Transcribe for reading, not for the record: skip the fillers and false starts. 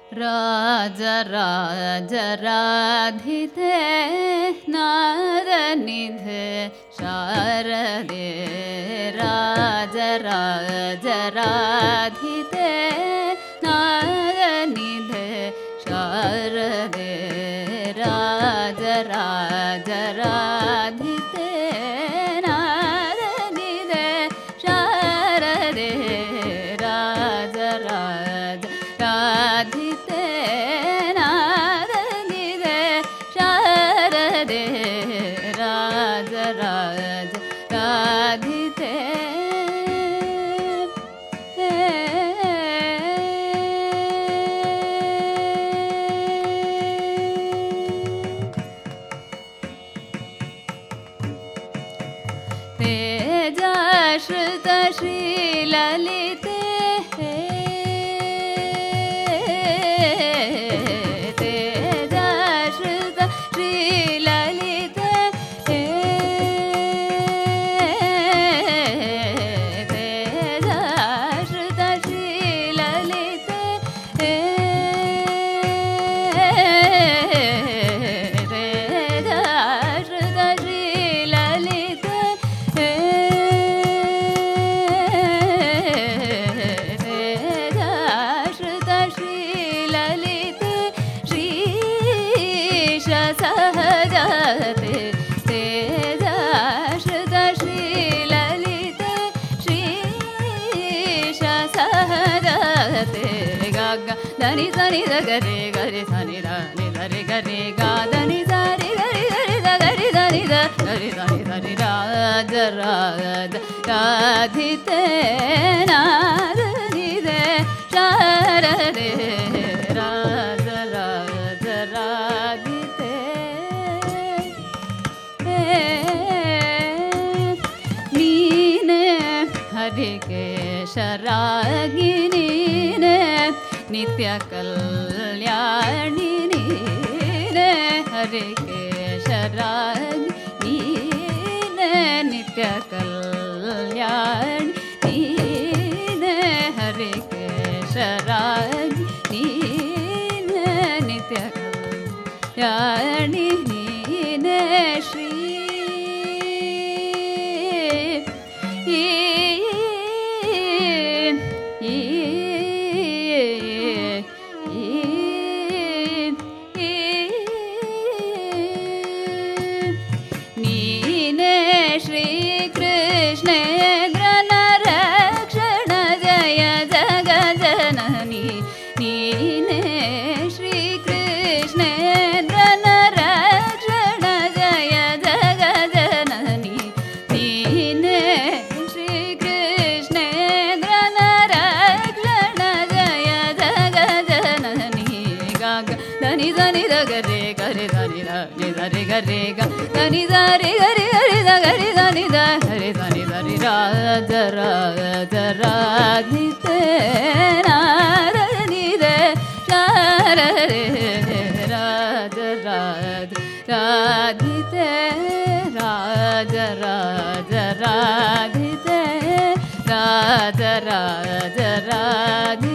राज राज राधिते नादनिधे शारदे राज राज राधिते नादनिधे शारदे राज राज राधिते नादनिधे शारदे राज राज राधिते नादनिधे शारदे राज राज राधिते तेजाश्रित श्रीललिते तेजाश्रित श्रीललिते तेजाश्रित श्रीललिते तेजाश्रित श्रीललिते तेजाश्रित श्रीललिते श्रीश सहजते तेजाश्रित श्रीललिते श्रीश सहजते गा गा धनि धनि गरे गरे धनि धनि धरे गरे गा धनि धरि गरि गरि गरि धनि धरि धनि धरि राज राज राधिते नादनिधे शारदे राज राज राधिते नीने हरिकेशरागी नीने नित्य कल्याणी नीने हरिकेशरागी नीने नित्य कल्याणी नीने हरिकेशरागी नीने नित्य कल्याणी नीने श्री नीने श्रीकृष्णेन्द्र नरक्षण जय जगजननी नीने श्रीकृष्णेन्द्र नरक्षण जय जगजननी नीने श्रीकृष्णेन्द्र नरक्षण जय जगजननी गा गा धनि धनि गरे गरे धनि धनि धरे गरे गा धनि धरि गरि गरि गरि धनि धरि धनि धरि राज राज राधिते नादनिधे शारदे राज राज राधिते राज राज राधिते राज राज राधिते